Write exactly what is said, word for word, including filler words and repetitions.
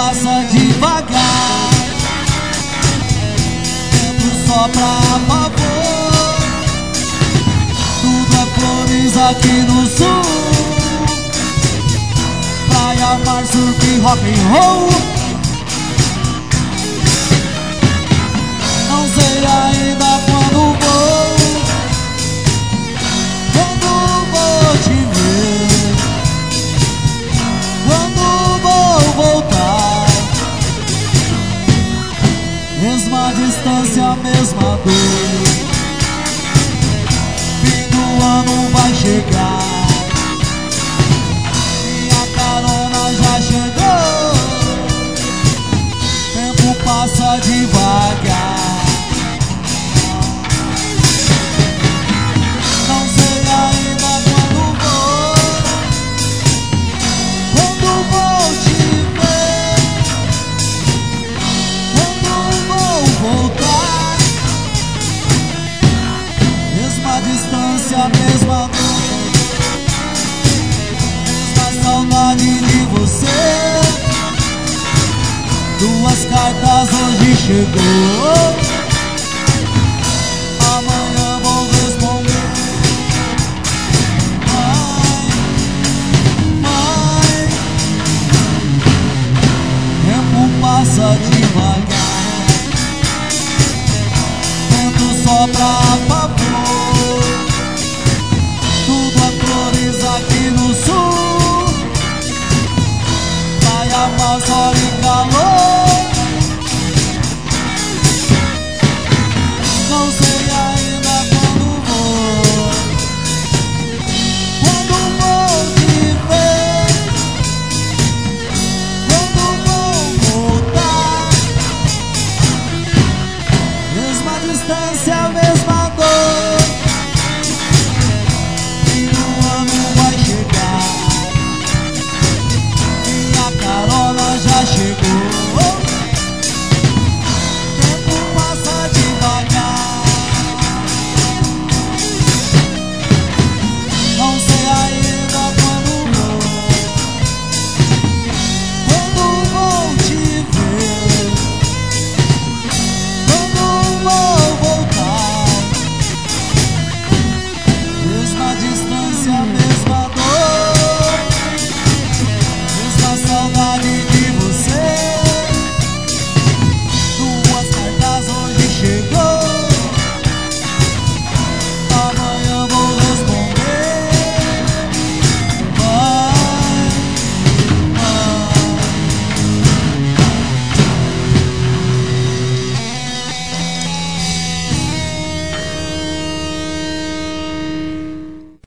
passa devagar, tempo só pra favor. Tudo é flores aqui no sul, praia, mar, surf, rock and roll. Não sei ainda quando vou, quando vou te ver, quando vou voltar. Mesma distância, mesma dor, fim do ano vai chegar, minha carona já chegou. Tempo passa devagar, não sei ainda quando vou, quando vou te ver, quando vou voltar. Mesma distância, mesma dor, mesma saudade de você. Duas cartas hoje chegou, amanhã vou responder. Mãe, mãe, tempo passa devagar, vento sopra a favor. Tudo é flores aqui no sul, praia, mar, sol e calor.